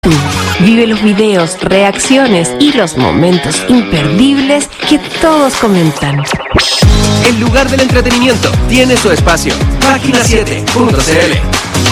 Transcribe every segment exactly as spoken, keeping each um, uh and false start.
Vive los videos, reacciones y los momentos imperdibles que todos comentan. El lugar del entretenimiento tiene su espacio. Página siete punto c l.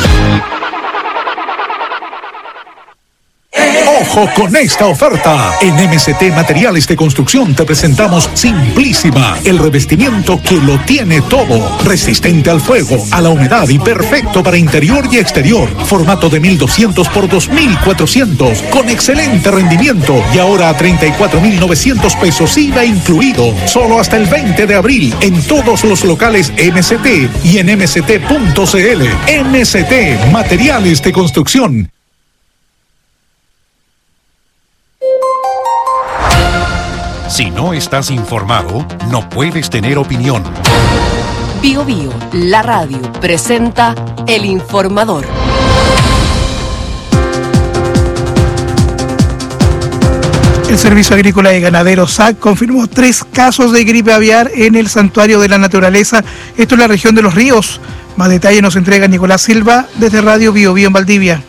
¡Ojo con esta oferta! En M C T Materiales de Construcción te presentamos Simplísima, el revestimiento que lo tiene todo. Resistente al fuego, a la humedad y perfecto para interior y exterior. Formato de mil doscientos por dos mil cuatrocientos, con excelente rendimiento. Y ahora a treinta y cuatro mil novecientos pesos I V A incluido. Solo hasta el veinte de abril en todos los locales M C T y en m c t punto c l. M C T Materiales de Construcción. Si no estás informado, no puedes tener opinión. Bio Bio, la radio, presenta El Informador. El Servicio Agrícola y Ganadero S A C confirmó tres casos de gripe aviar en el Santuario de la Naturaleza, esto en la región de Los Ríos. Más detalles nos entrega Nicolás Silva desde Radio Bio Bio en Valdivia.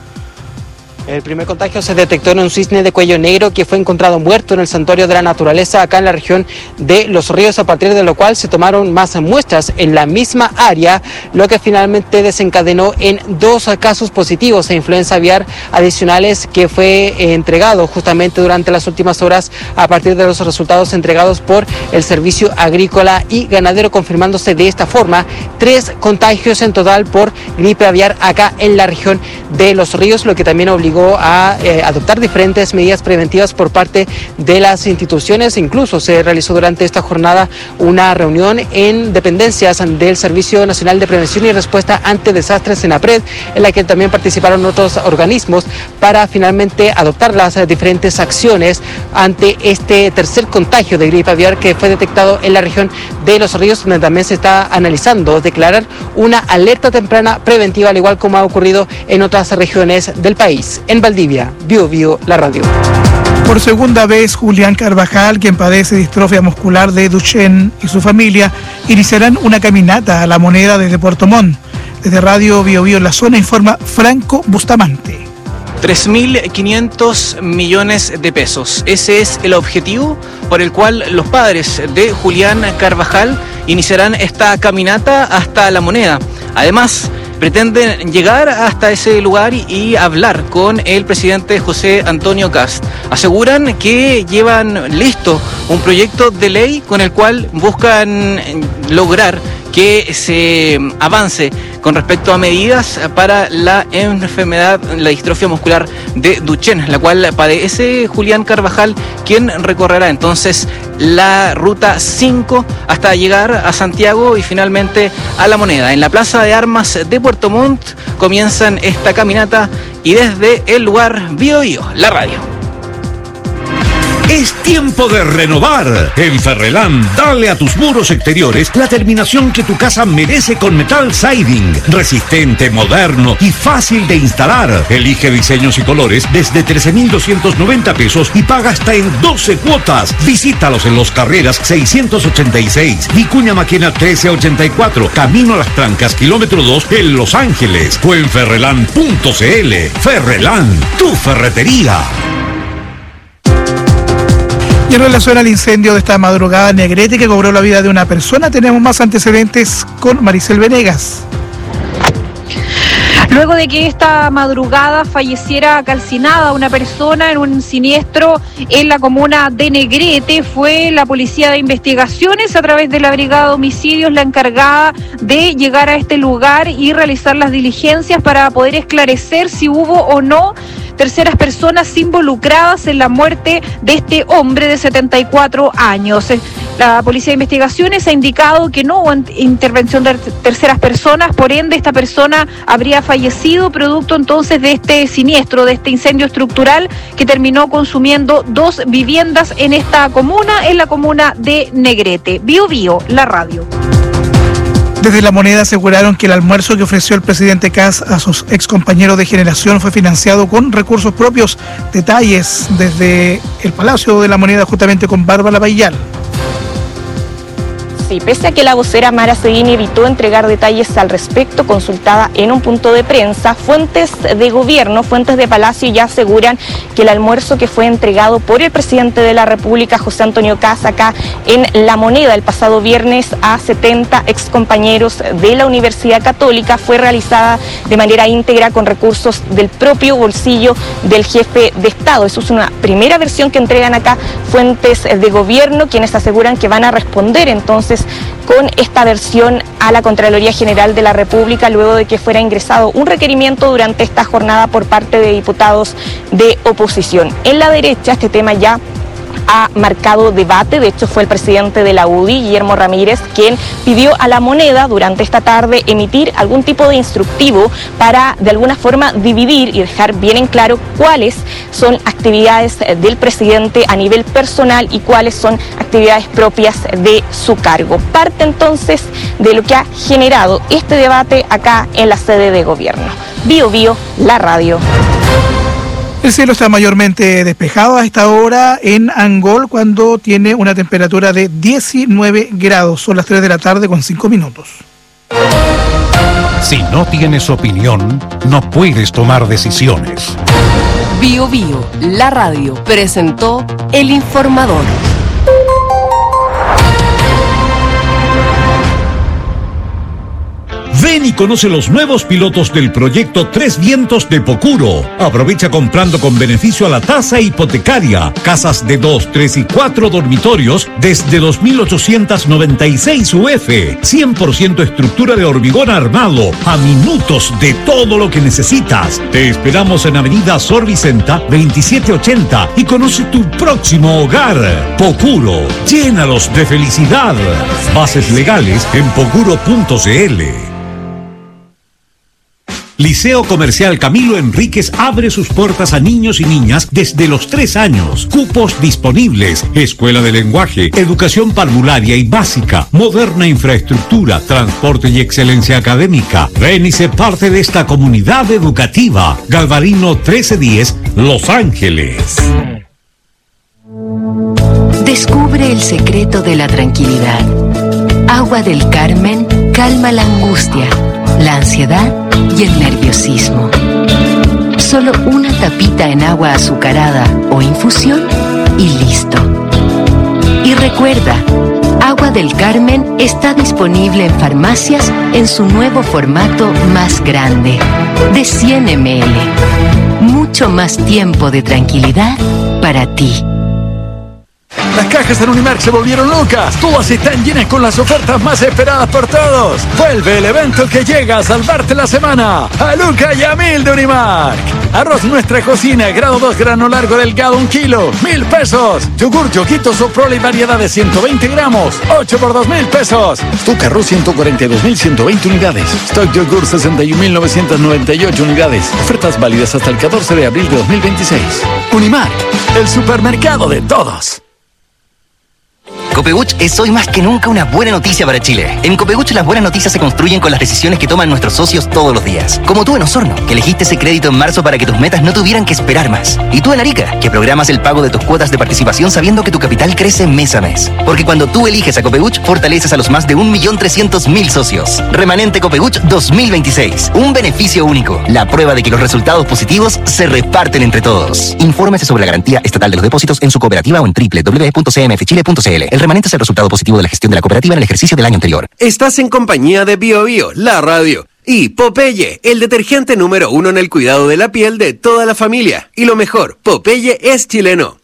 El primer contagio se detectó en un cisne de cuello negro que fue encontrado muerto en el Santuario de la Naturaleza acá en la región de Los Ríos, a partir de lo cual se tomaron más muestras en la misma área, lo que finalmente desencadenó en dos casos positivos de influenza aviar adicionales que fue eh, entregado justamente durante las últimas horas a partir de los resultados entregados por el Servicio Agrícola y Ganadero, confirmándose de esta forma tres contagios en total por gripe aviar acá en la región de Los Ríos, lo que también obligó a eh, adoptar diferentes medidas preventivas por parte de las instituciones. Incluso se realizó durante esta jornada una reunión en dependencias del Servicio Nacional de Prevención y Respuesta ante Desastres, SENAPRED, en la que también participaron otros organismos para finalmente adoptar las eh, diferentes acciones ante este tercer contagio de gripe aviar que fue detectado en la región de Los Ríos, donde también se está analizando declarar una alerta temprana preventiva, al igual como ha ocurrido en otras regiones del país. En Valdivia, Bio Bio, la radio. Por segunda vez, Julián Carvajal, quien padece distrofia muscular de Duchenne, y su familia iniciarán una caminata a La Moneda desde Puerto Montt. Desde Radio Bio Bio en la zona informa Franco Bustamante. tres mil quinientos millones de pesos. Ese es el objetivo por el cual los padres de Julián Carvajal iniciarán esta caminata hasta La Moneda. Además, pretenden llegar hasta ese lugar y, y hablar con el presidente José Antonio Kast. Aseguran que llevan listo un proyecto de ley con el cual buscan lograr que se avance con respecto a medidas para la enfermedad, la distrofia muscular de Duchenne, la cual padece Julián Carvajal, quien recorrerá entonces la ruta cinco hasta llegar a Santiago y finalmente a La Moneda. En la Plaza de Armas de Puerto Montt comienzan esta caminata y desde el lugar Bio Bio, la radio. Es tiempo de renovar. En Ferrelán, dale a tus muros exteriores la terminación que tu casa merece con Metal Siding. Resistente, moderno y fácil de instalar. Elige diseños y colores desde trece mil doscientos noventa pesos y paga hasta en doce cuotas. Visítalos en Los Carreras seiscientos ochenta y seis, Vicuña Maquena trece ochenta y cuatro, Camino a las Trancas, kilómetro dos en Los Ángeles o en ferrelán punto c l. Ferrelán, tu ferretería. Y en relación al incendio de esta madrugada en Negrete que cobró la vida de una persona, tenemos más antecedentes con Maricel Venegas. Luego de que esta madrugada falleciera calcinada una persona en un siniestro en la comuna de Negrete, fue la Policía de Investigaciones, a través de la Brigada de Homicidios, la encargada de llegar a este lugar y realizar las diligencias para poder esclarecer si hubo o no terceras personas involucradas en la muerte de este hombre de setenta y cuatro años. La Policía de Investigaciones ha indicado que no hubo intervención de terceras personas, por ende esta persona habría fallecido producto entonces de este siniestro, de este incendio estructural que terminó consumiendo dos viviendas en esta comuna, en la comuna de Negrete. Bio Bio, la radio. Desde La Moneda aseguraron que el almuerzo que ofreció el presidente Kast a sus excompañeros de generación fue financiado con recursos propios. Detalles desde el Palacio de La Moneda, justamente con Bárbara Bayal. Sí, pese a que la vocera Mara Seguini evitó entregar detalles al respecto, consultada en un punto de prensa, fuentes de gobierno, fuentes de Palacio ya aseguran que el almuerzo que fue entregado por el presidente de la República, José Antonio Kast, acá en La Moneda el pasado viernes a setenta excompañeros de la Universidad Católica, fue realizada de manera íntegra con recursos del propio bolsillo del jefe de Estado. Eso es una primera versión que entregan acá fuentes de gobierno, quienes aseguran que van a responder entonces con esta versión a la Contraloría General de la República luego de que fuera ingresado un requerimiento durante esta jornada por parte de diputados de oposición. En la derecha este tema ya ha marcado debate. De hecho, fue el presidente de la U D I, Guillermo Ramírez, quien pidió a La Moneda durante esta tarde emitir algún tipo de instructivo para de alguna forma dividir y dejar bien en claro cuáles son actividades del presidente a nivel personal y cuáles son actividades propias de su cargo. Parte entonces de lo que ha generado este debate acá en la sede de gobierno. Bio Bio, la radio. El cielo está mayormente despejado a esta hora en Angol, cuando tiene una temperatura de diecinueve grados. Son las tres de la tarde con cinco minutos. Si no tienes opinión, no puedes tomar decisiones. Bio Bio, la radio, presentó El Informador. Ven y conoce los nuevos pilotos del proyecto Tres Vientos de Pocuro. Aprovecha comprando con beneficio a la tasa hipotecaria. Casas de dos, tres y cuatro dormitorios desde dos mil ochocientos noventa y seis U F. cien por ciento estructura de hormigón armado. A minutos de todo lo que necesitas. Te esperamos en Avenida Sor Vicenta veintisiete ochenta y conoce tu próximo hogar. Pocuro. Llénalos de felicidad. Bases legales en pocuro punto cl. Liceo Comercial Camilo Enríquez abre sus puertas a niños y niñas desde los tres años. Cupos disponibles. Escuela de lenguaje, educación parvularia y básica, moderna infraestructura, transporte y excelencia académica. Ven y sé parte de esta comunidad educativa. Galvarino trece diez, Los Ángeles. Descubre el secreto de la tranquilidad. Agua del Carmen calma la angustia, la ansiedad y el nerviosismo. Solo una tapita en agua azucarada o infusión y listo. Y recuerda, Agua del Carmen está disponible en farmacias en su nuevo formato más grande, de cien mililitros. Mucho más tiempo de tranquilidad para ti. Las cajas en Unimark se volvieron locas. Todas están llenas con las ofertas más esperadas por todos. Vuelve el evento que llega a salvarte la semana. A Luca y a Mil de Unimark. Arroz Nuestra Cocina, grado dos, grano largo delgado, un kilo, mil pesos. Yogur Yoguito Soprole y variedad de ciento veinte gramos, ocho por dos mil pesos. Stock Arroz ciento cuarenta y dos mil ciento veinte unidades. Stock Yogur sesenta y un mil novecientos noventa y ocho unidades. Ofertas válidas hasta el catorce de abril de dos mil veintiséis. Unimark, el supermercado de todos. Copebuch es hoy más que nunca una buena noticia para Chile. En Copebuch las buenas noticias se construyen con las decisiones que toman nuestros socios todos los días. Como tú en Osorno, que elegiste ese crédito en marzo para que tus metas no tuvieran que esperar más. Y tú en Arica, que programas el pago de tus cuotas de participación sabiendo que tu capital crece mes a mes. Porque cuando tú eliges a Copebuch, fortaleces a los más de un millón trescientos mil socios. Remanente Copebuch dos mil veintiséis. Un beneficio único. La prueba de que los resultados positivos se reparten entre todos. Infórmese sobre la garantía estatal de los depósitos en su cooperativa o en doble u doble u doble u punto c m f chile punto c l. El remanente es el resultado positivo de la gestión de la cooperativa en el ejercicio del año anterior. Estás en compañía de Bio Bio, la radio. Y Popeye, el detergente número uno en el cuidado de la piel de toda la familia. Y lo mejor, Popeye es chileno.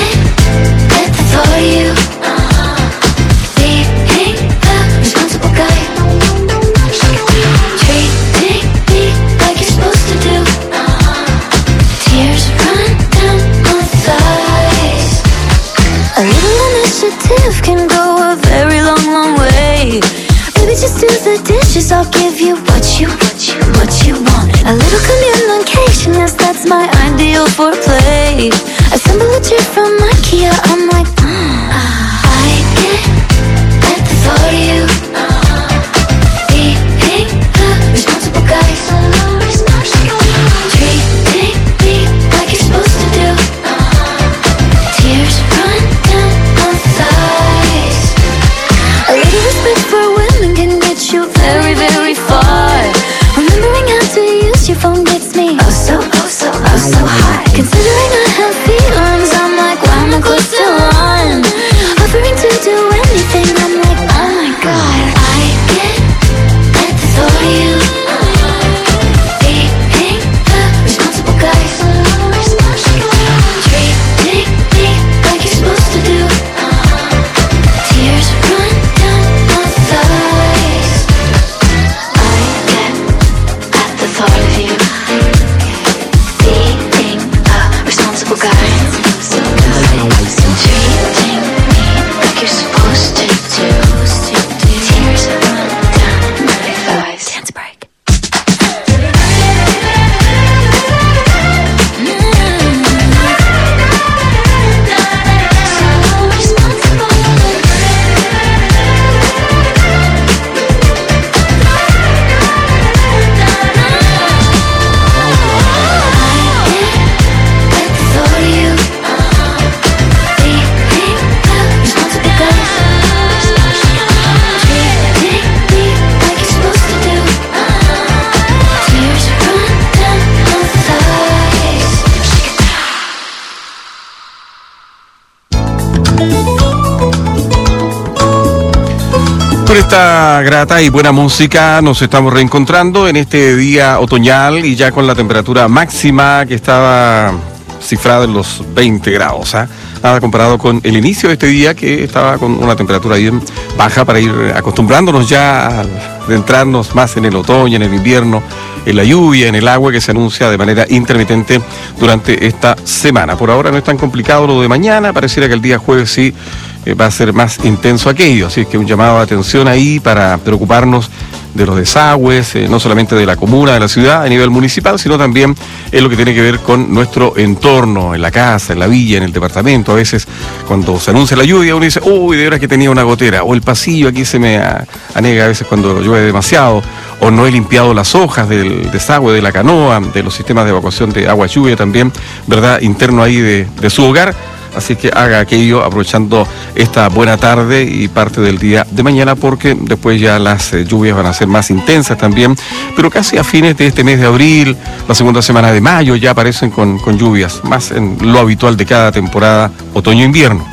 You, uh-huh. Be, be, uh, responsible girl. Con esta grata y buena música nos estamos reencontrando en este día otoñal y ya con la temperatura máxima que estaba cifrada en los veinte grados. ¿eh? Nada comparado con el inicio de este día que estaba con una temperatura bien baja para ir acostumbrándonos ya a adentrarnos más en el otoño, en el invierno, en la lluvia, en el agua que se anuncia de manera intermitente durante esta semana. Por ahora no es tan complicado lo de mañana, pareciera que el día jueves sí eh, va a ser más intenso aquello, así que un llamado de atención ahí para preocuparnos de los desagües, eh, no solamente de la comuna, de la ciudad a nivel municipal, sino también en lo que tiene que ver con nuestro entorno, en la casa, en la villa, en el departamento. A veces cuando se anuncia la lluvia uno dice, uy, de veras que tenía una gotera, o el pasillo aquí se me a- anega a veces cuando llueve demasiado, o no he limpiado las hojas del desagüe, de la canoa, de los sistemas de evacuación de agua lluvia también, ¿verdad?, interno ahí de, de su hogar. Así que haga aquello aprovechando esta buena tarde y parte del día de mañana, porque después ya las eh, lluvias van a ser más intensas también, pero casi a fines de este mes de abril, la segunda semana de mayo ya aparecen con, con lluvias, más en lo habitual de cada temporada otoño-invierno.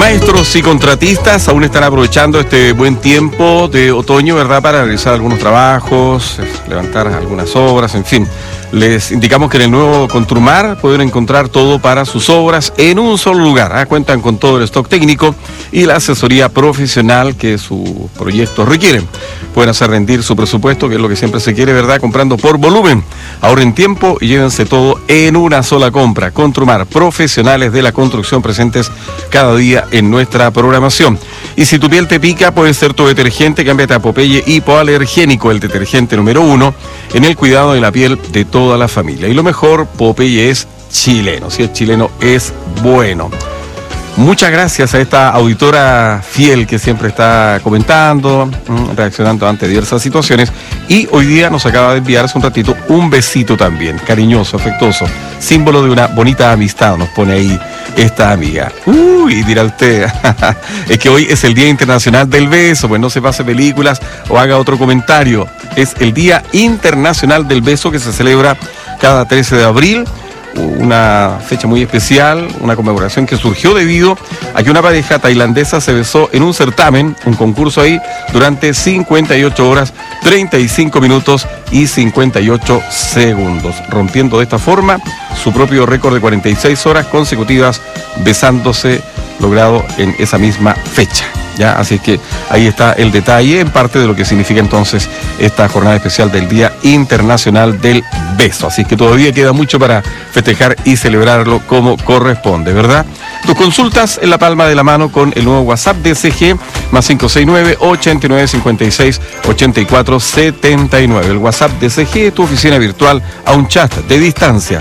Maestros y contratistas aún están aprovechando este buen tiempo de otoño, ¿verdad?, para realizar algunos trabajos, levantar algunas obras, en fin. Les indicamos que en el nuevo Contrumar pueden encontrar todo para sus obras en un solo lugar. ¿eh? Cuentan con todo el stock técnico y la asesoría profesional que sus proyectos requieren. Pueden hacer rendir su presupuesto, que es lo que siempre se quiere, ¿verdad?, comprando por volumen. Ahorren tiempo y llévense todo en una sola compra. Contrumar, profesionales de la construcción presentes cada día en nuestra programación. Y si tu piel te pica, puede ser tu detergente. Cámbiate a Popeye Hipoalergénico, el detergente número uno en el cuidado de la piel de toda la familia. Y lo mejor, Popeye es chileno. Si es chileno, es bueno. Muchas gracias a esta auditora fiel que siempre está comentando, reaccionando ante diversas situaciones. Y hoy día nos acaba de enviar hace un ratito un besito también, cariñoso, afectuoso, símbolo de una bonita amistad, nos pone ahí esta amiga. Uy, dirá usted, es que hoy es el Día Internacional del Beso, pues no se pase películas o haga otro comentario. Es el Día Internacional del Beso que se celebra cada trece de abril. Una fecha muy especial, una conmemoración que surgió debido a que una pareja tailandesa se besó en un certamen, un concurso ahí, durante cincuenta y ocho horas, treinta y cinco minutos y cincuenta y ocho segundos, rompiendo de esta forma su propio récord de cuarenta y seis horas consecutivas besándose, logrado en esa misma fecha. ¿Ya? Así que ahí está el detalle en parte de lo que significa entonces esta jornada especial del Día Internacional del Beso. Así que todavía queda mucho para festejar y celebrarlo como corresponde, ¿verdad? Tus consultas en la palma de la mano con el nuevo WhatsApp de C G más cinco seis nueve, ochenta y nueve, cincuenta y seis, ochenta y cuatro, setenta y nueve. El WhatsApp de C G es tu oficina virtual a un chat de distancia.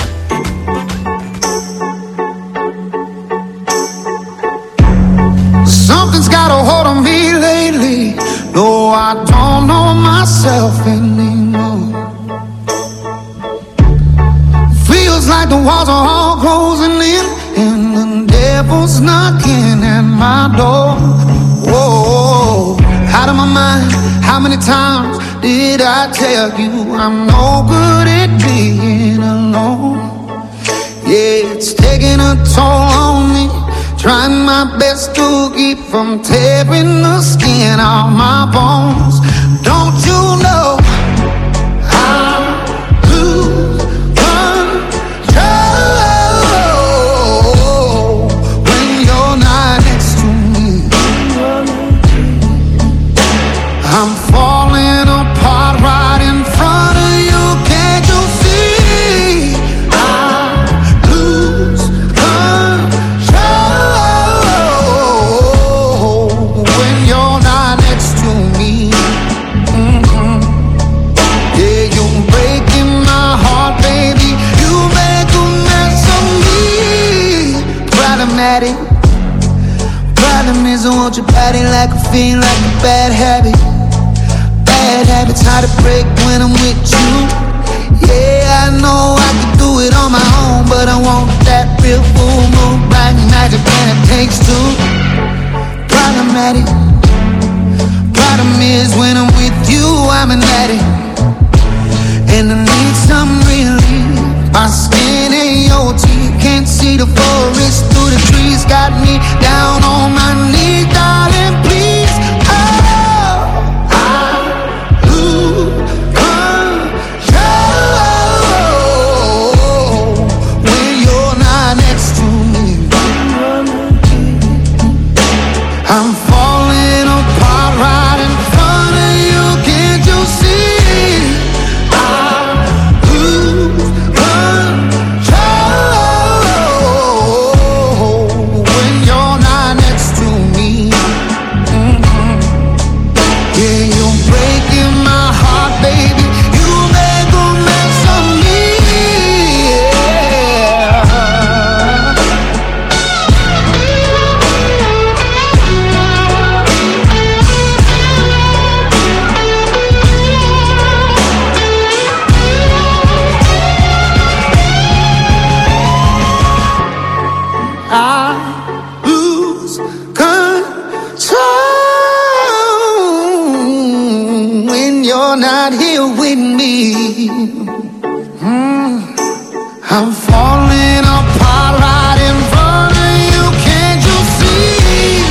Something's got a hold on me lately. No, I don't know myself anymore. Feels like the walls are all closing in and the devil's knocking at my door. Whoa, out of my mind. How many times did I tell you I'm no good at being alone? Yeah, it's taking a toll on me. Trying my best to keep from tearing the skin off my bones. Don't you know I lose control when you're not next to me? I'm falling apart right in front of you. Can't you see? I lose control when you're not next to me. Mm-hmm. Yeah, you're breaking my heart, baby. You make a mess of me. Problematic. Problem is I want your body like a fiend, like a bad habit. Bad habits hard to break when I'm with you. Yeah, I know I could do it on my own, but I want that real full moon, black magic, and it takes two. Problematic. Problem is when I'm with you, I'm an addict, and I need some relief. My skin ain't your teeth, can't see the forest through the trees. Got me down on my knees, darling, please. Oh, I lose control when you're not next to me. I'm falling apart right in front of you. Can't you see? I lose control when you're not next to me. Mm-hmm. Yeah, you're breaking my heart, baby. You make a mess of me. Yeah. I lose control when you're not here with me. Mm. I'm falling apart right in front of you. Can't you see?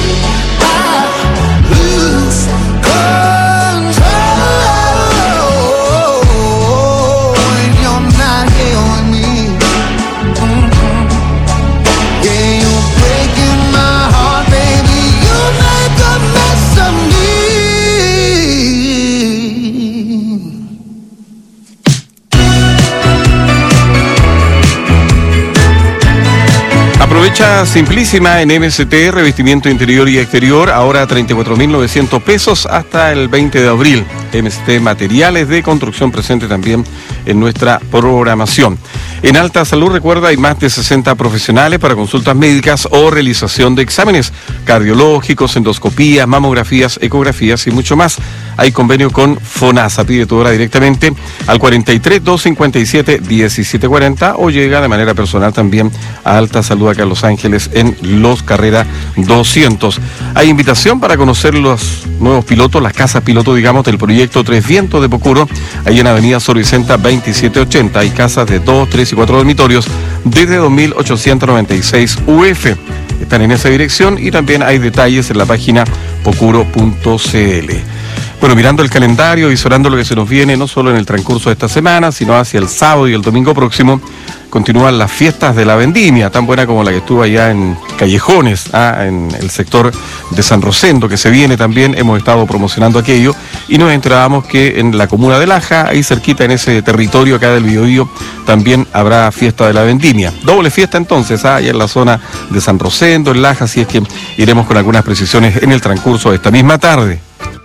Plancha Simplísima en M S T, revestimiento interior y exterior, ahora treinta y cuatro mil novecientos pesos hasta el veinte de abril. M S T Materiales de Construcción presente también en nuestra programación. En Alta Salud, recuerda, hay más de sesenta profesionales para consultas médicas o realización de exámenes cardiológicos, endoscopías, mamografías, ecografías y mucho más. Hay convenio con FONASA. Pide tu hora directamente al cuarenta y tres, doscientos cincuenta y siete, diecisiete cuarenta o llega de manera personal también a Alta Salud acá en Los Ángeles en Los Carrera doscientos. Hay invitación para conocer los nuevos pilotos, las casas piloto, digamos, del proyecto Tres Vientos de Pocuro, ahí en Avenida Sor Vicenta veintisiete ochenta. Hay casas de dos, tres y cuatro dormitorios desde dos mil ochocientos noventa y seis U F. Están en esa dirección y también hay detalles en la página pocuro punto c l. Bueno, mirando el calendario, visorando lo que se nos viene, no solo en el transcurso de esta semana, sino hacia el sábado y el domingo próximo, continúan las fiestas de la vendimia, tan buena como la que estuvo allá en Callejones, ah, en el sector de San Rosendo, que se viene también. Hemos estado promocionando aquello y nos enterábamos que en la comuna de Laja, ahí cerquita en ese territorio acá del Biobío, también habrá fiesta de la vendimia. Doble fiesta entonces, ah, allá en la zona de San Rosendo, en Laja, así es que iremos con algunas precisiones en el transcurso de esta misma tarde.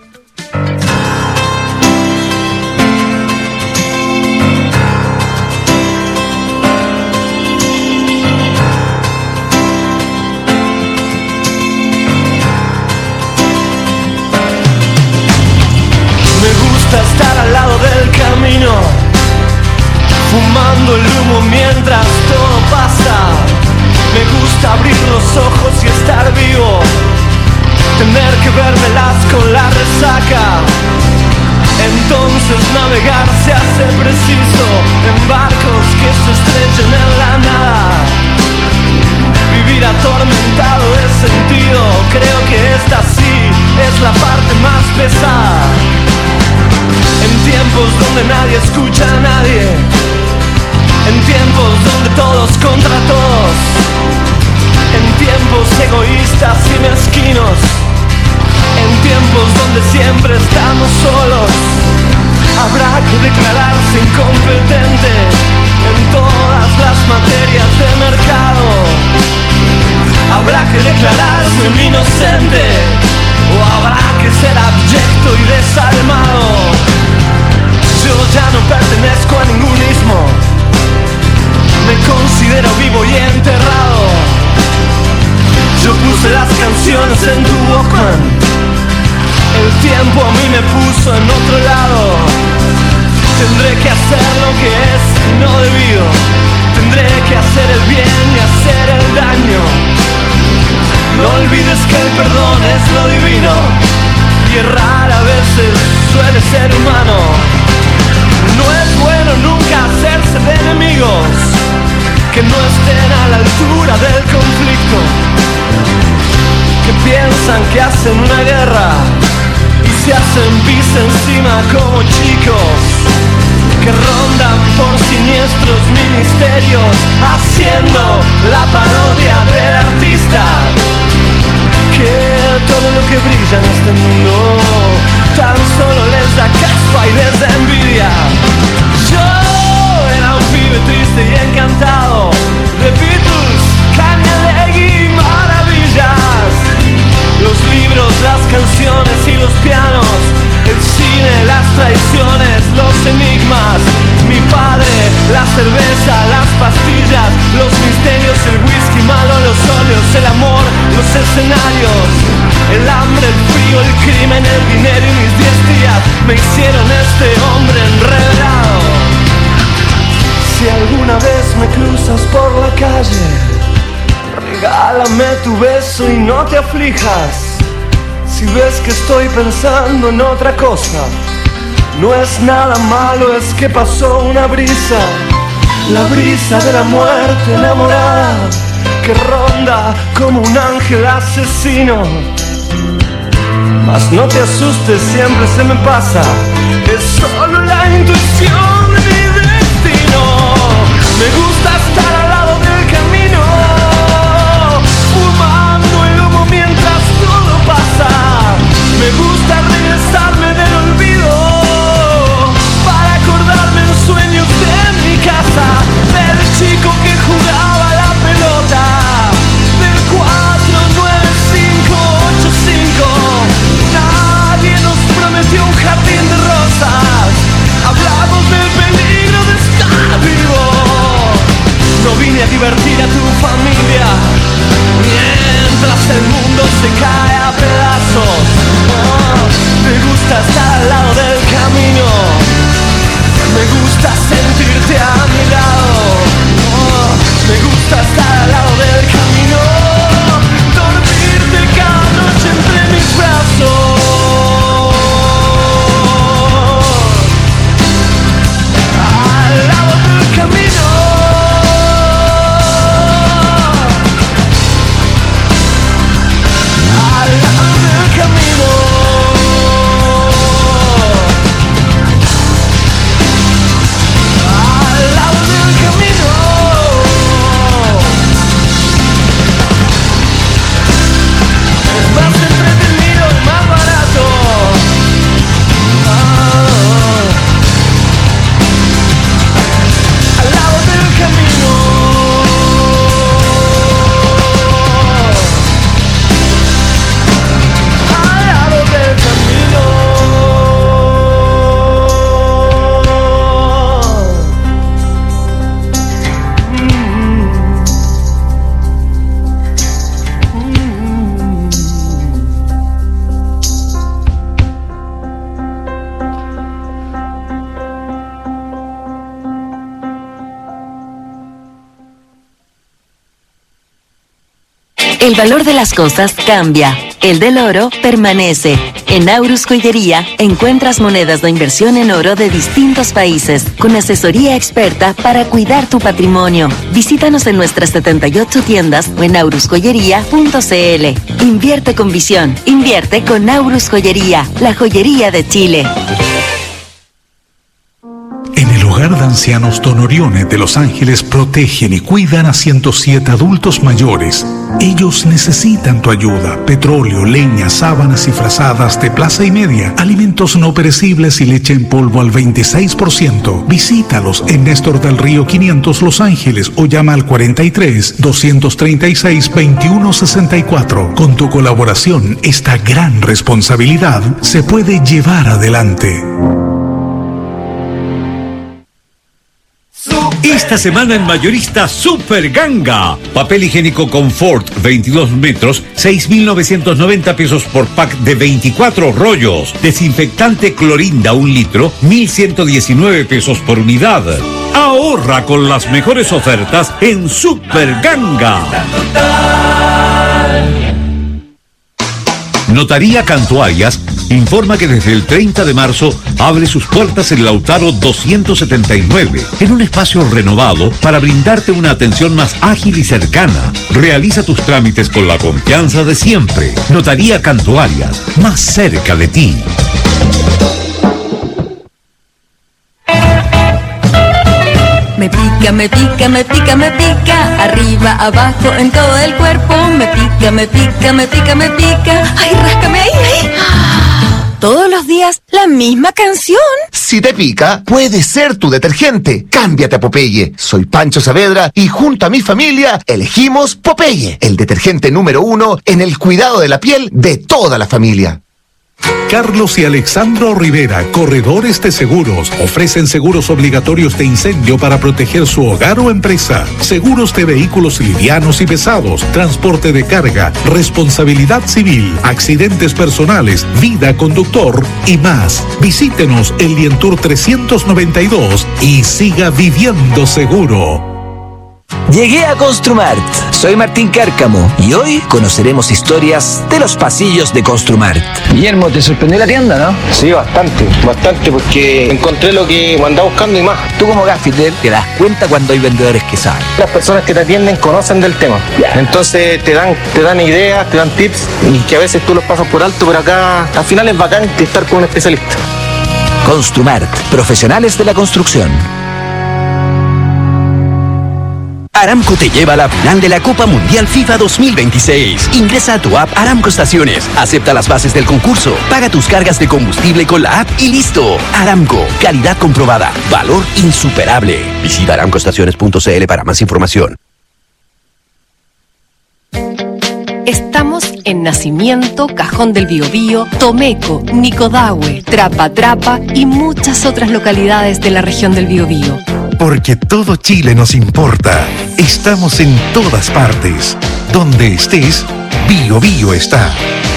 Fumando el humo mientras todo pasa. Me gusta abrir los ojos y estar vivo, tener que vérmelas con la resaca. Entonces navegar se hace preciso en barcos que se estrechen en la nada. Vivir atormentado es sentido, creo que esta sí es la parte más pesada. En tiempos donde nadie escucha a nadie, en tiempos donde todos contra todos, en tiempos egoístas y mezquinos, en tiempos donde siempre estamos solos, habrá que declararse incompetente en todas las materias de mercado. Habrá que declararse inocente o habrá que ser abyecto y desalmado. Yo ya no pertenezco a ningún ismo, me considero vivo y enterrado. Yo puse las canciones en tu Walkman, el tiempo a mí me puso en otro lado. Tendré que hacer lo que es no debido, tendré que hacer el bien y hacer el daño. No olvides que el perdón es lo divino y errar a veces suele ser humano. No es bueno nunca hacerse de enemigos que no estén a la altura del conflicto, que piensan que hacen una guerra y se hacen pis encima como chicos, que rondan por siniestros ministerios haciendo la parodia del artista, que todo lo que brilla en este mundo tan solo les da caspa y les da envidia. Yo era un pibe triste y encantado de Beatles, Kanye y maravillas. Los libros, las canciones y los pianos, el cine, las traiciones, los enigmas. Mi padre, la cerveza, las pastillas, los misterios, el whisky malo, los óleos, el amor, los escenarios, el hambre, el frío, el crimen, el dinero y mis diez días me hicieron este hombre enredado. Si alguna vez me cruzas por la calle, regálame tu beso y no te aflijas. Si ves que estoy pensando en otra cosa, no es nada malo, es que pasó una brisa, la brisa de la muerte enamorada, que ronda como un ángel asesino. Mas no te asustes, siempre se me pasa, es solo la intuición de mi destino. Me gusta estar al lado del camino, fumando el humo mientras todo pasa. Me gusta regresarme del olvido para acordarme en sueños de mi casa, del chico que jugaba la pelota vine a divertir a tu familia mientras el mundo se cae a pedazos. Oh, me gusta estar al lado del camino, me gusta sentirte a mi lado. Oh, me gusta estar al lado del camino, dormirte cada noche entre mis brazos. Al lado del camino. Al lado del camino. Al lado del camino. Es más entretenido y más barato. Ah. Al lado del camino. Al lado del camino. El valor de las cosas cambia. El del oro permanece. En Aurus Joyería encuentras monedas de inversión en oro de distintos países, con asesoría experta para cuidar tu patrimonio. Visítanos en nuestras setenta y ocho tiendas o en aurus joyería punto c l. Invierte con visión. Invierte con Aurus Joyería, la joyería de Chile. En el Hogar de Ancianos Don Orione de Los Ángeles protegen y cuidan a ciento siete adultos mayores. Ellos necesitan tu ayuda. Petróleo, leña, sábanas y frazadas de plaza y media, alimentos no perecibles y leche en polvo al veintiséis por ciento. Visítalos en Néstor del Río quinientos Los Ángeles o llama al cuarenta y tres, doscientos treinta y seis, veintiuno sesenta y cuatro. Con tu colaboración, esta gran responsabilidad se puede llevar adelante. Esta semana en Mayorista Super Ganga. Papel higiénico Confort veintidós metros, seis mil novecientos noventa pesos por pack de veinticuatro rollos. Desinfectante Clorinda un litro, mil ciento diecinueve pesos por unidad. Ahorra con las mejores ofertas en Super Ganga. Notaría Cantuarias informa que desde el treinta de marzo abre sus puertas en Lautaro doscientos setenta y nueve, en un espacio renovado para brindarte una atención más ágil y cercana. Realiza tus trámites con la confianza de siempre. Notaría Cantuarias, más cerca de ti. Me pica, me pica, me pica, me pica, arriba, abajo, en todo el cuerpo. Me pica, me pica, me pica, me pica. Ay, ráscame ahí, ahí. Todos los días, la misma canción. Si te pica, puede ser tu detergente. Cámbiate a Popeye. Soy Pancho Saavedra y junto a mi familia elegimos Popeye, el detergente número uno en el cuidado de la piel de toda la familia. Carlos y Alexandro Rivera, corredores de seguros, ofrecen seguros obligatorios de incendio para proteger su hogar o empresa, seguros de vehículos livianos y pesados, transporte de carga, responsabilidad civil, accidentes personales, vida conductor y más. Visítenos en Lientour trescientos noventa y dos y siga viviendo seguro. Llegué a Construmart. Soy Martín Cárcamo y hoy conoceremos historias de los pasillos de Construmart. Guillermo, ¿te sorprendió la tienda, no? Sí, bastante, bastante, porque encontré lo que andaba buscando y más. Tú como gaffiter te das cuenta cuando hay vendedores que saben. Las personas que te atienden conocen del tema. Entonces te dan, te dan ideas, te dan tips y que a veces tú los pasas por alto, pero acá al final es bacán estar con un especialista. Construmart, profesionales de la construcción. Aramco te lleva a la final de la Copa Mundial FIFA dos mil veintiséis. Ingresa a tu app Aramco Estaciones, acepta las bases del concurso, paga tus cargas de combustible con la app y listo. Aramco, calidad comprobada, valor insuperable. Visita aramco estaciones punto c l para más información. Estamos en Nacimiento, Cajón del Biobío, Tomeco, Nicodahue, Trapa Trapa y muchas otras localidades de la región del Biobío. Porque todo Chile nos importa. Estamos en todas partes. Donde estés, Bio Bio está.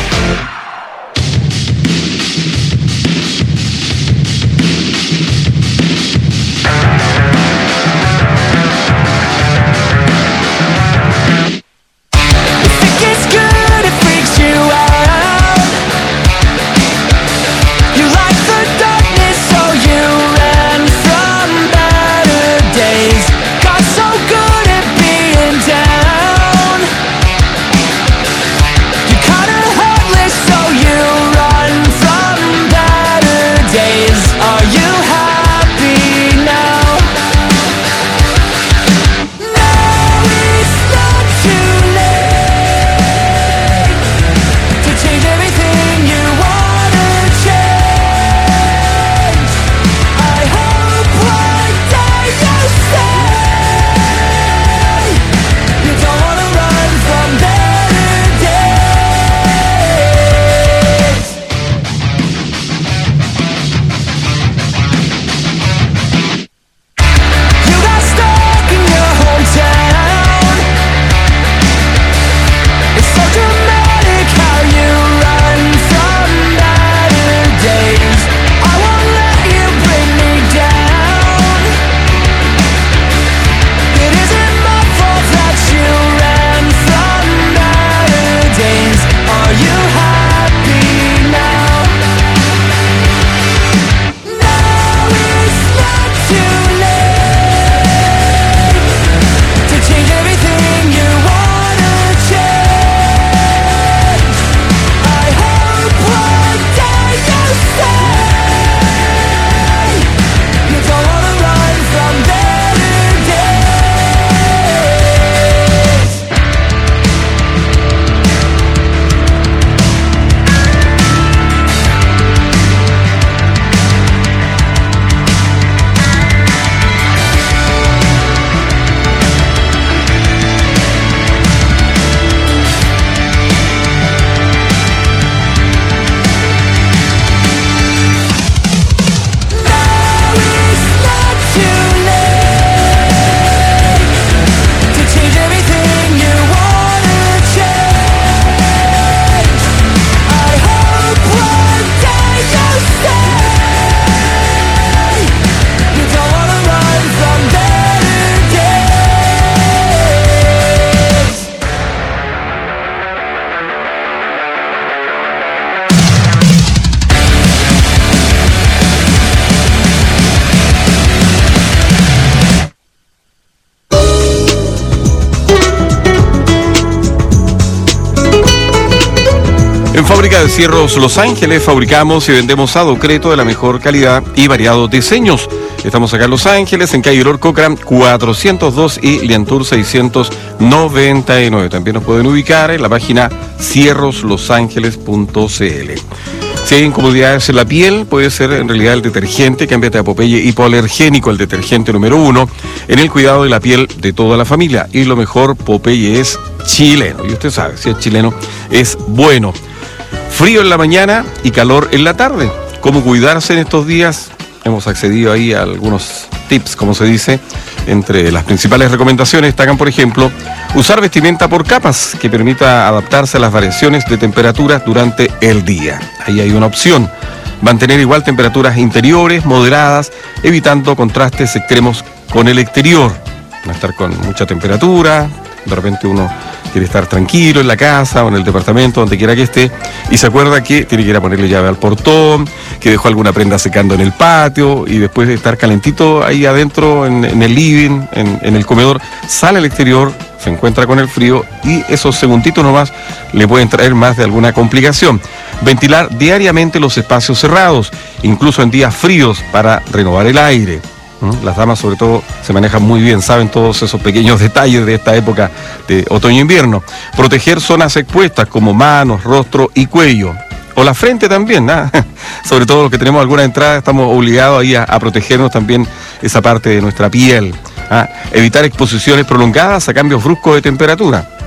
Fábrica de Cierros Los Ángeles, fabricamos y vendemos adocreto de la mejor calidad y variados diseños. Estamos acá en Los Ángeles, en calle Lord Cochrane cuatrocientos dos y Liantour seiscientos noventa y nueve. También nos pueden ubicar en la página cierros los ángeles punto c l. Si hay incomodidades en la piel, puede ser en realidad el detergente. Cámbiate a Popeye Hipoalergénico, el detergente número uno en el cuidado de la piel de toda la familia. Y lo mejor, Popeye es chileno. Y usted sabe, si es chileno, es bueno. Frío en la mañana y calor en la tarde. ¿Cómo cuidarse en estos días? Hemos accedido ahí a algunos tips, como se dice. Entre las principales recomendaciones destacan, por ejemplo, usar vestimenta por capas que permita adaptarse a las variaciones de temperaturas durante el día. Ahí hay una opción. Mantener igual temperaturas interiores, moderadas, evitando contrastes extremos con el exterior. No estar con mucha temperatura, de repente uno quiere estar tranquilo en la casa o en el departamento, donde quiera que esté, y se acuerda que tiene que ir a ponerle llave al portón, que dejó alguna prenda secando en el patio, y después de estar calentito ahí adentro, en, en el living, en, en el comedor, sale al exterior, se encuentra con el frío, y esos segunditos nomás le pueden traer más de alguna complicación. Ventilar diariamente los espacios cerrados, incluso en días fríos, para renovar el aire. Las damas sobre todo se manejan muy bien, saben todos esos pequeños detalles de esta época de otoño-invierno. Proteger zonas expuestas como manos, rostro y cuello. O la frente también, ¿eh? Sobre todo los que tenemos alguna entrada, estamos obligados ahí a, a protegernos también esa parte de nuestra piel. ¿eh? Evitar exposiciones prolongadas a cambios bruscos de temperatura.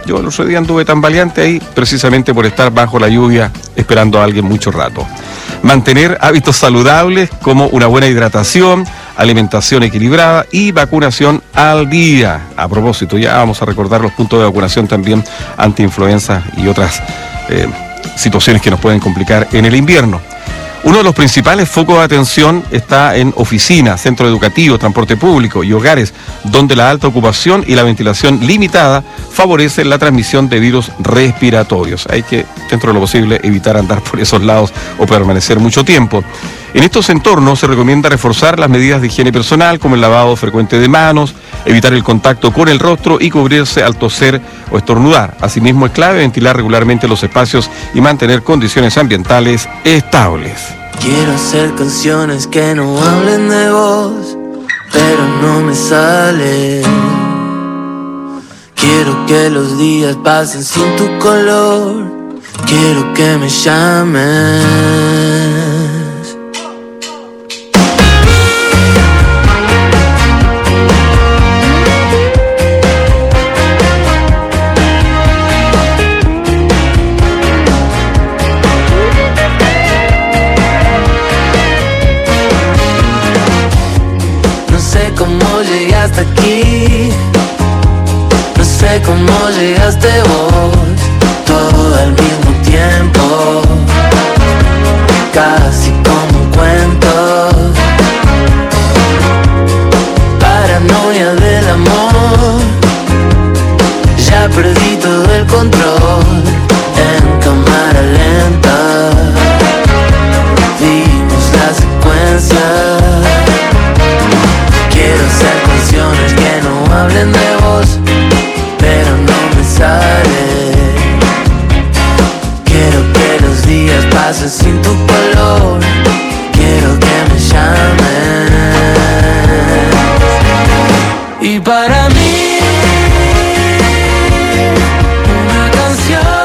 Yo el otro día anduve tambaleante ahí precisamente por estar bajo la lluvia esperando a alguien mucho rato. Mantener hábitos saludables como una buena hidratación, alimentación equilibrada y vacunación al día. A propósito, ya vamos a recordar los puntos de vacunación también anti-influenza y otras eh, situaciones que nos pueden complicar en el invierno. Uno de los principales focos de atención está en oficinas, centros educativos, transporte público y hogares, donde la alta ocupación y la ventilación limitada favorecen la transmisión de virus respiratorios. Hay que, dentro de lo posible, evitar andar por esos lados o permanecer mucho tiempo. En estos entornos se recomienda reforzar las medidas de higiene personal, como el lavado frecuente de manos, evitar el contacto con el rostro y cubrirse al toser o estornudar. Asimismo, es clave ventilar regularmente los espacios y mantener condiciones ambientales estables. Quiero hacer canciones que no hablen de vos, pero no me sale. Quiero que los días pasen sin tu color. Quiero que me llames. Hasta aquí, no sé cómo llegaste vos, todo al mismo tiempo, casi como un cuento, paranoia del amor, ya perdí todo el control, en cámara lenta, vimos la secuencia. Quiero hacer canciones que no hablen de vos, pero no me sale. Quiero que los días pasen sin tu color. Quiero que me llames. Y para mí una canción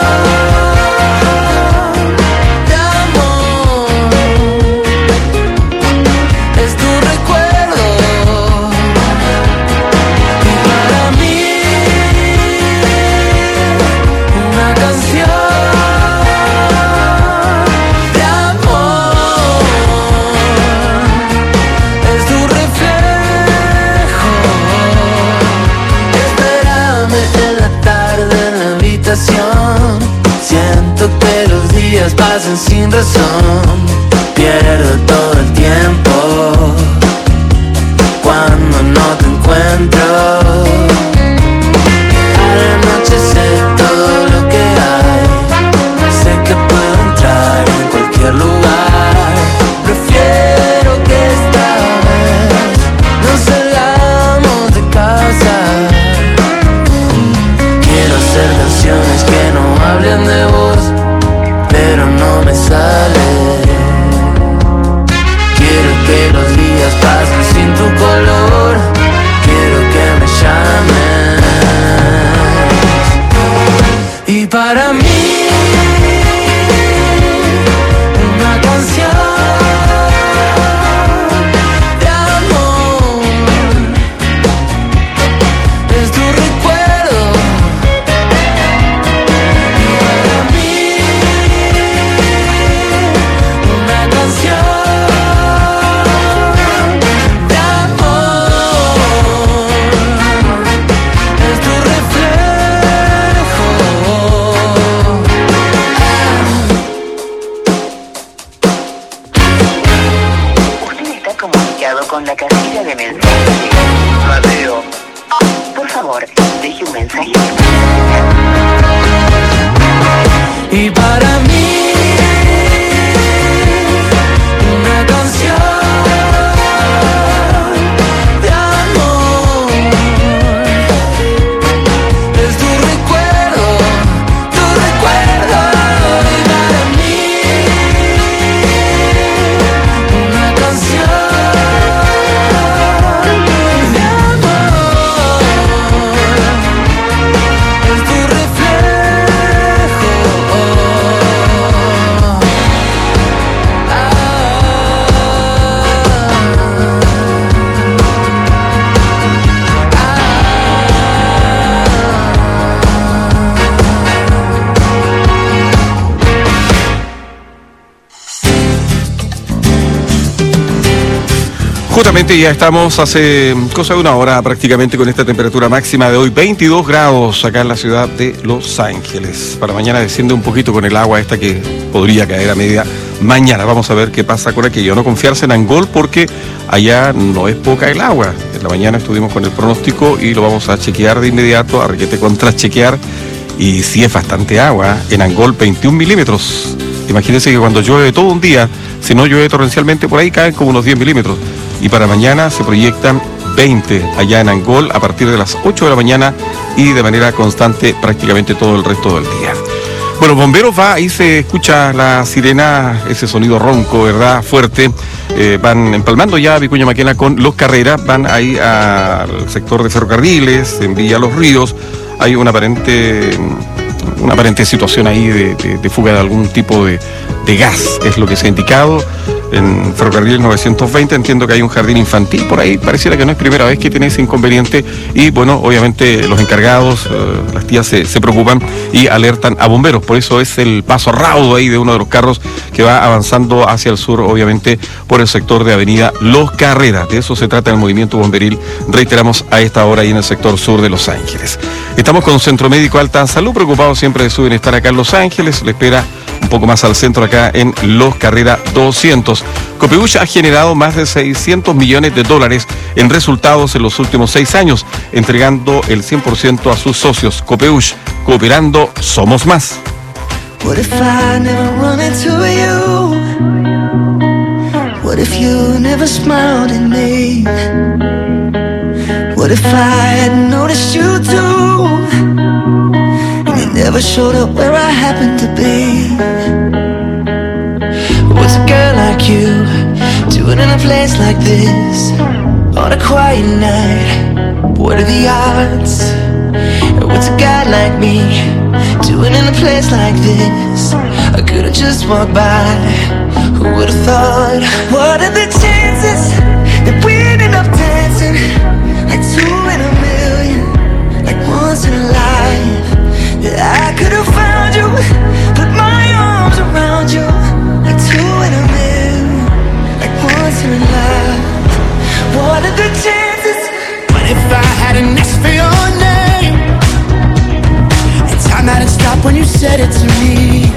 de amor es tu recuerdo. Siento que los días pasan sin razón. Pierdo todo el tiempo cuando no te encuentro. Al anochecer todo lo que hay, sé que puedo entrar en cualquier lugar. Prefiero que esta vez nos salgamos de casa. Quiero hacer canciones que no hablen de vos, pero no me sale. Quiero que los días pasen sin tu color. Quiero que me llames. Y para mí una canción de amor es tu recuerdo. Con la casilla de mensajes. Radio. Por favor, deje un mensaje. Y para mí una canción de amor es tu recuerdo, tu recuerdo. Y para mí una canción de amor es Efectivamente, ya estamos hace cosa de una hora prácticamente con esta temperatura máxima de hoy, veintidós grados acá en la ciudad de Los Ángeles. Para mañana desciende un poquito con el agua esta que podría caer a media mañana. Vamos a ver qué pasa con aquello. No confiarse en Angol porque allá no es poca el agua. En la mañana estuvimos con el pronóstico y lo vamos a chequear de inmediato, a requete contra chequear. Y sí es bastante agua. En Angol, veintiún milímetros. Imagínense que cuando llueve todo un día, si no llueve torrencialmente, por ahí caen como unos diez milímetros. Y para mañana se proyectan veinte allá en Angol a partir de las ocho de la mañana y de manera constante prácticamente todo el resto del día. Bueno, bomberos va, ahí se escucha la sirena, ese sonido ronco, ¿verdad? Fuerte. Eh, van empalmando ya a Vicuña Maquena con Los Carreras, van ahí al sector de ferrocarriles, en Villa Los Ríos. Hay una aparente... una aparente situación ahí de, de, de fuga de algún tipo de, de gas, es lo que se ha indicado. En Ferrocarril novecientos veinte entiendo que hay un jardín infantil por ahí, pareciera que no es primera vez que tiene ese inconveniente y bueno, obviamente los encargados, eh, las tías se, se preocupan y alertan a bomberos, por eso es el paso raudo ahí de uno de los carros que va avanzando hacia el sur, obviamente por el sector de avenida Los Carreras. De eso se trata el movimiento bomberil, reiteramos a esta hora ahí en el sector sur de Los Ángeles. Estamos con Centro Médico Alta Salud, preocupados siempre de su bienestar acá en Los Ángeles, le espera un poco más al centro acá en Los Carreras doscientos. Copeuch ha generado más de seiscientos millones de dólares en resultados en los últimos seis años, entregando el cien por ciento a sus socios. Copeuch, cooperando somos más. What if I never run into you? What if you never smiled at me? What if I had noticed you too? And you never showed up where I happened to be? What's a girl like you doing in a place like this on a quiet night? What are the odds? What's a guy like me doing in a place like this? I could've just walked by. Who would've thought? What are the chances that we end up dancing like two in a million, like once in a life? That I could've found you, put my arms around you. Two in a million, like once in a life. What are the chances? What if I had an X for your name? And time hadn't stopped when you said it to me.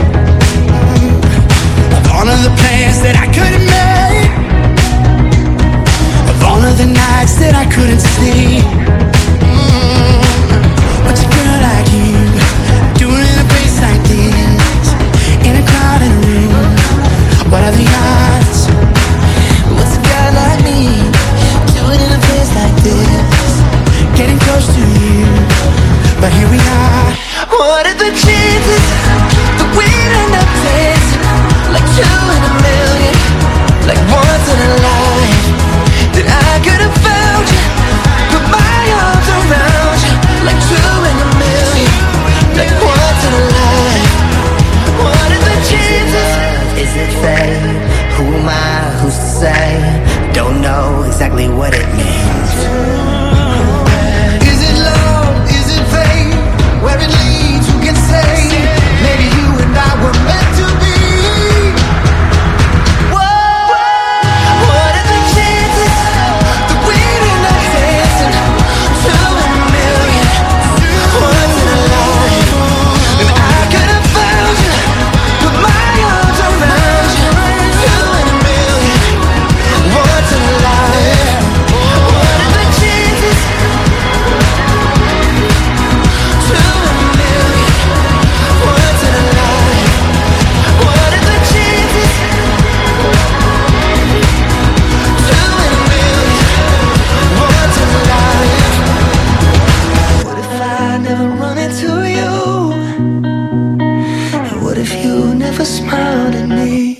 Of all of the plans that I couldn't make, of all of the nights that I couldn't sleep. mm. What's a girl like you doing in a place like this, in a crowded room? What are the odds? What's a guy like me doing in a place like this? Getting close to you, but here we are. What are the chances that we'd end up dancing like two in a million, like once in a life? That I could have found you, put my arms around you, like two in a million, like once in a life. What are the chances? Is it fate? Who am I? Who's to say? Don't know exactly what it means. Is it love? Is it fate? Where it leads, who can say? Maybe you and I were meant to be. Whoa. What are the chances that we'd end up dancing two in a million, once in a life? And I could have found you, put my arms around you. Two in a million, once in a life. What are the chances? Two in a million, once in a life. What are the chances? Two in a million, once in a life. What if I never run into you? And what if you never smiled at me?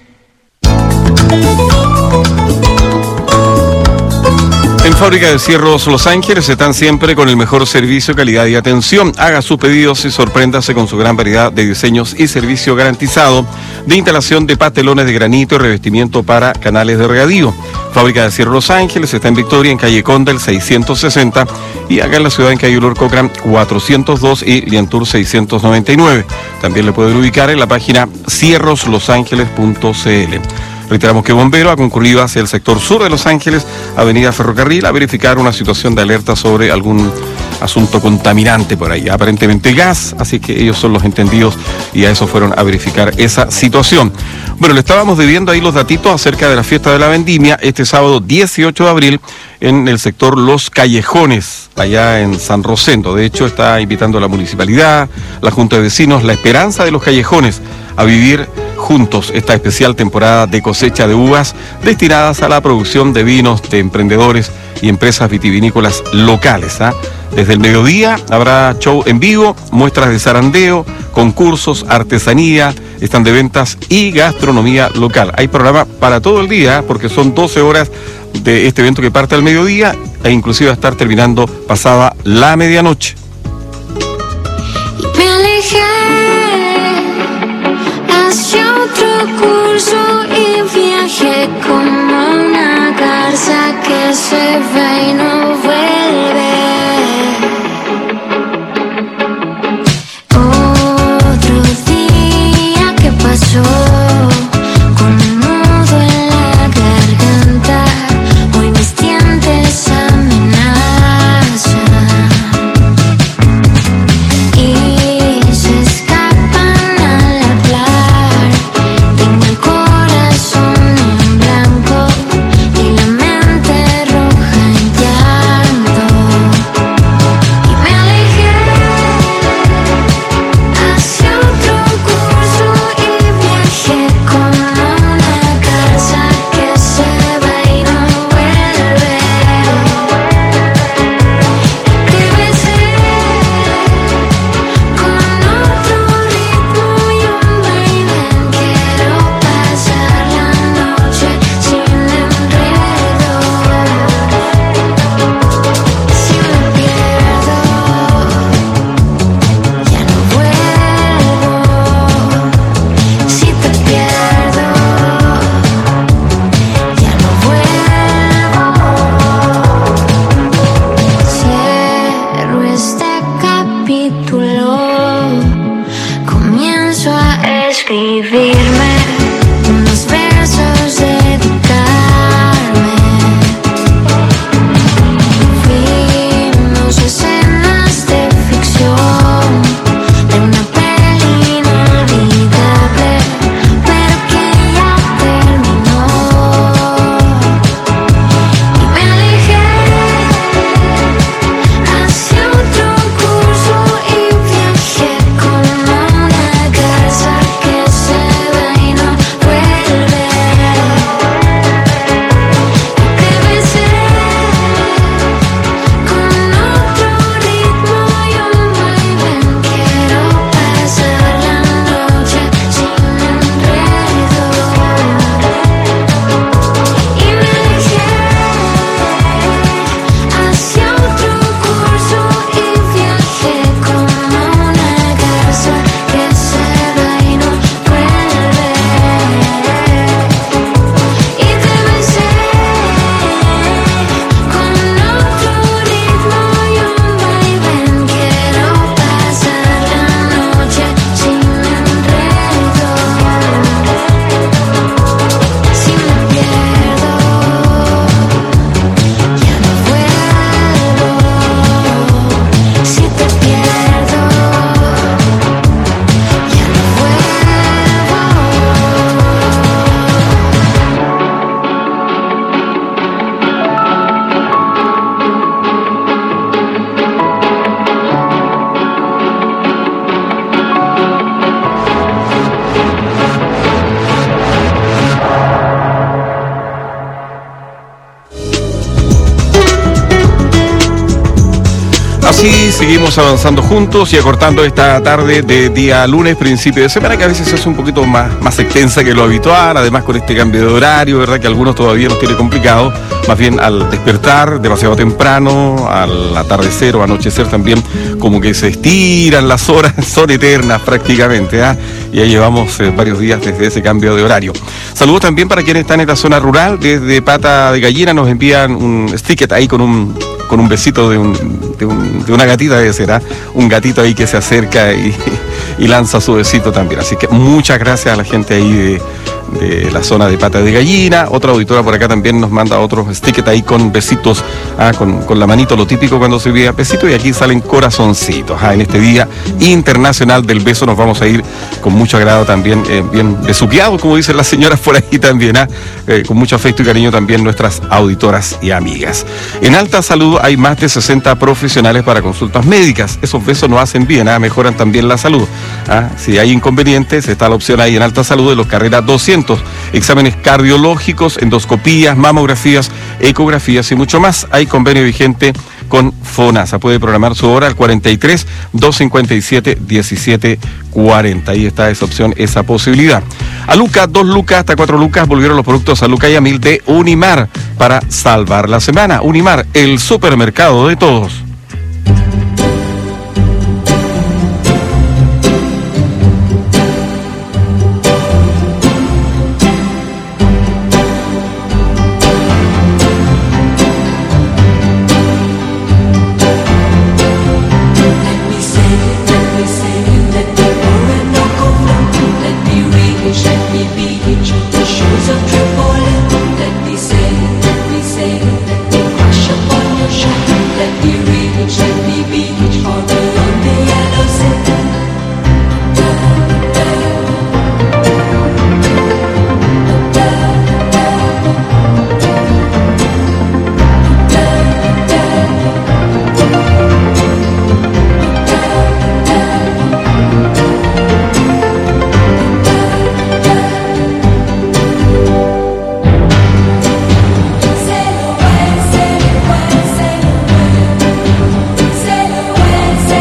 En Fábrica de Cierros Los Ángeles están siempre con el mejor servicio, calidad y atención. Haga sus pedidos y sorpréndase con su gran variedad de diseños y servicio garantizado de instalación de patelones de granito y revestimiento para canales de regadío. Fábrica de Cierros Los Ángeles está en Victoria, en calle Condel seiscientos sesenta y acá en la ciudad en calle Ulor Cochran cuatrocientos dos y Liantour seiscientos noventa y nueve. También le pueden ubicar en la página cierros los ángeles punto c l. Reiteramos que Bombero ha concurrido hacia el sector sur de Los Ángeles, avenida Ferrocarril, a verificar una situación de alerta sobre algún asunto contaminante por ahí, aparentemente gas, así que ellos son los entendidos y a eso fueron a verificar esa situación. Bueno, le estábamos debiendo ahí los datitos acerca de la fiesta de la vendimia este sábado dieciocho de abril en el sector Los Callejones, allá en San Rosendo. De hecho, está invitando a la municipalidad, la Junta de Vecinos, La Esperanza de los Callejones, a vivir juntos esta especial temporada de cosecha de uvas destinadas a la producción de vinos de emprendedores y empresas vitivinícolas locales, ¿ah? Desde el mediodía habrá show en vivo, muestras de zarandeo, concursos, artesanía, están de ventas y gastronomía local. Hay programa para todo el día, porque son doce horas de este evento que parte al mediodía e inclusive va a estar terminando pasada la medianoche. Me alejé hacia otro curso y viajé como una garza que se va y no vuelve. Otro día que pasó con un nudo en la garganta, hoy mis dientes amenazan y se escapan al hablar. Tengo el corazón en blanco y la mente roja en llanto. Y me alejé hacia otro curso y viajé como una casa que se va y no vuelve. Te besé con otro ritmo y un vaivén. Quiero pasar la noche sin enredo. Si me pierdo, ya no vuelvo. Si te pierdo, ya no vuelvo. Cierro este capítulo, comienzo a escribirme unos versos, dedicarme. Fuimos escenas de ficción de una peli inolvidable, pero que ya terminó. Y me alejé hacia otro curso y viajé como una casa que se va y no vuelve. Te besé con otro ritmo y un vaivén. Quiero pasar la noche sin enredo. Y me alejé hacia otro curso y viajé como una casa que se va y no vuelve. Y te besé con otro ritmo y un vaivén. Quiero pasar la noche sin enredo. Si me pierdo, ya no vuelvo. Si te pierdo, ya no Así seguimos avanzando juntos y acortando esta tarde de día lunes, principio de semana, que a veces es un poquito más, más extensa que lo habitual, además con este cambio de horario, ¿verdad? Que algunos todavía nos tiene complicado, más bien al despertar demasiado temprano, al atardecer o anochecer también, como que se estiran las horas, son eternas prácticamente, ¿ah? Y ya llevamos eh, varios días desde ese cambio de horario. Saludos también para quienes están en la zona rural, desde Pata de Gallina nos envían un sticker ahí con un, con un besito de, un, de, un, de una gatita, debe ser, ¿ah? Un gatito ahí que se acerca y, y lanza su besito también. Así que muchas gracias a la gente ahí de, de la zona de Pata de Gallina. Otra auditora por acá también nos manda otros stickers ahí con besitos, ah, con, con la manito, lo típico cuando se envía besito, y aquí salen corazoncitos. Ah, en este Día Internacional del Beso nos vamos a ir con mucho agrado también, eh, bien besuqueados, como dicen las señoras por ahí también, ah, eh, con mucho afecto y cariño también nuestras auditoras y amigas. En Alta Salud hay más de sesenta profesionales para consultas médicas. Esos besos nos hacen bien, ah, mejoran también la salud. Ah, si hay inconvenientes, está la opción ahí en Alta Salud de los Carreras doscientos. Exámenes cardiológicos, endoscopías, mamografías, ecografías y mucho más. Hay convenio vigente con FONASA. Puede programar su hora al cuarenta y tres, doscientos cincuenta y siete, diecisiete cuarenta. Ahí está esa opción, esa posibilidad. A Lucas, dos lucas hasta cuatro lucas, volvieron los productos a Lucas y a Mil de Unimar para salvar la semana. Unimar, el supermercado de todos. Say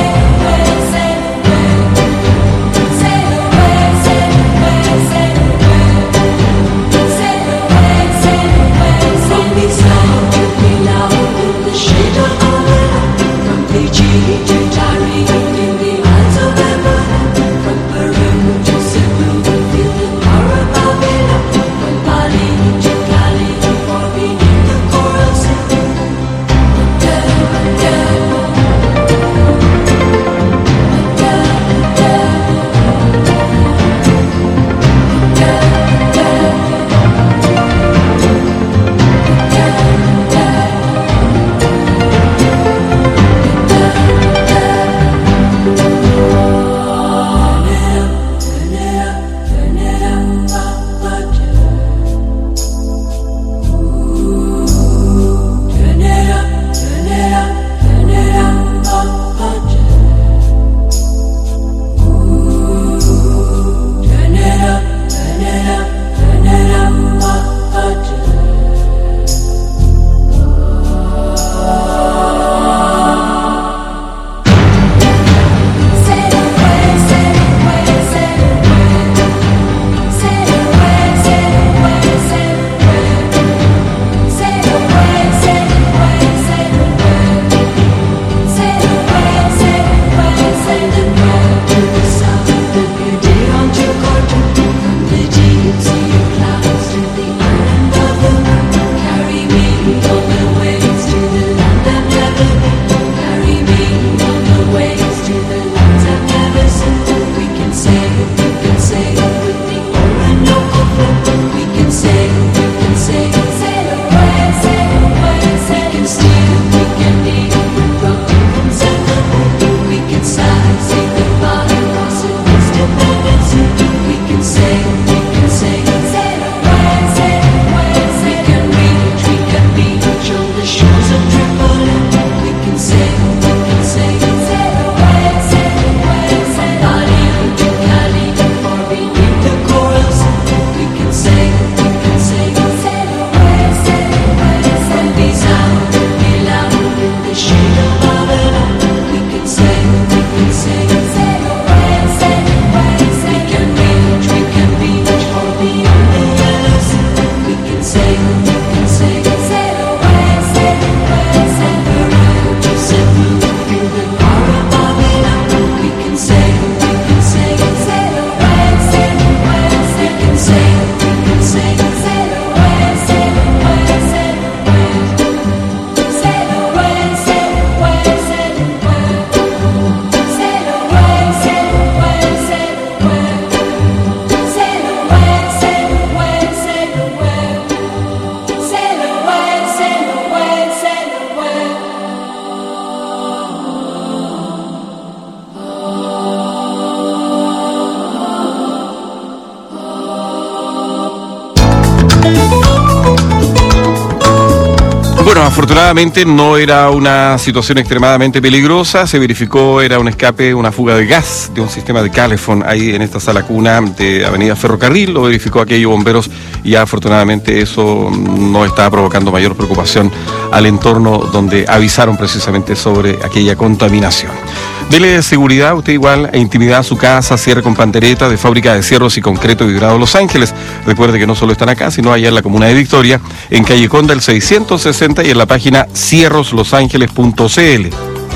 afortunadamente no era una situación extremadamente peligrosa. Se verificó, era un escape, una fuga de gas de un sistema de Calefón ahí en esta sala cuna de Avenida Ferrocarril. Lo verificó aquellos bomberos y ya afortunadamente eso no está provocando mayor preocupación al entorno donde avisaron precisamente sobre aquella contaminación. Dele seguridad, usted igual, e intimidad a su casa, cierre con pandereta de Fábrica de Cierros y Concreto Vidrado Los Ángeles. Recuerde que no solo están acá, sino allá en la comuna de Victoria, en calle Conda el seiscientos sesenta y en la página cierros los ángeles punto c l.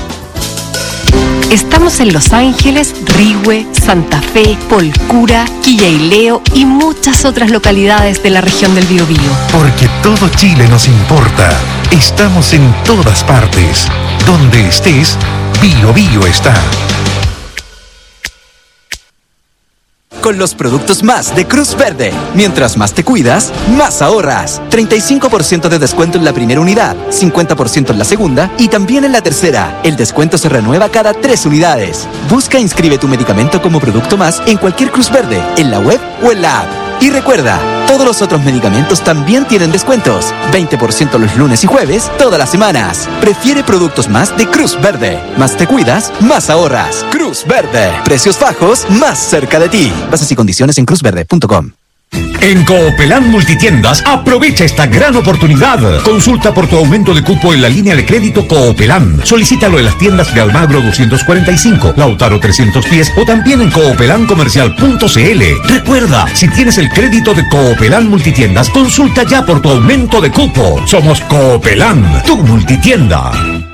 Estamos en Los Ángeles, Rigüe, Santa Fe, Polcura, Quillaileo y muchas otras localidades de la región del Biobío. Porque todo Chile nos importa. Estamos en todas partes. Donde estés, Biobío está. Con los productos más de Cruz Verde. Mientras más te cuidas, más ahorras. treinta y cinco por ciento de descuento en la primera unidad, cincuenta por ciento en la segunda y también en la tercera. El descuento se renueva cada tres unidades. Busca e inscribe tu medicamento como producto más en cualquier Cruz Verde, en la web o en la app. Y recuerda, todos los otros medicamentos también tienen descuentos. veinte por ciento los lunes y jueves, todas las semanas. Prefiere productos más de Cruz Verde. Más te cuidas, más ahorras. Cruz Verde. Precios bajos, más cerca de ti. Bases y condiciones en cruz verde punto com. En Coopelán Multitiendas, aprovecha esta gran oportunidad. Consulta por tu aumento de cupo en la línea de crédito Coopelán. Solicítalo en las tiendas de Almagro doscientos cuarenta y cinco, Lautaro trescientos diez o también en coopelán comercial punto c l. Recuerda, si tienes el crédito de Coopelán Multitiendas, consulta ya por tu aumento de cupo. Somos Coopelán, tu multitienda.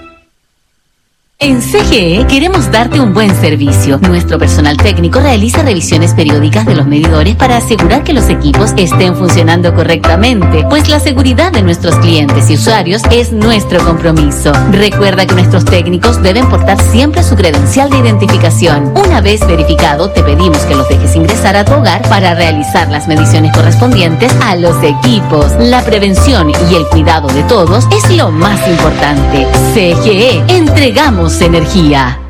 En C G E queremos darte un buen servicio. Nuestro personal técnico realiza revisiones periódicas de los medidores para asegurar que los equipos estén funcionando correctamente, pues la seguridad de nuestros clientes y usuarios es nuestro compromiso. Recuerda que nuestros técnicos deben portar siempre su credencial de identificación. Una vez verificado, te pedimos que los dejes ingresar a tu hogar para realizar las mediciones correspondientes a los equipos. La prevención y el cuidado de todos es lo más importante. C G E, entregamos energía.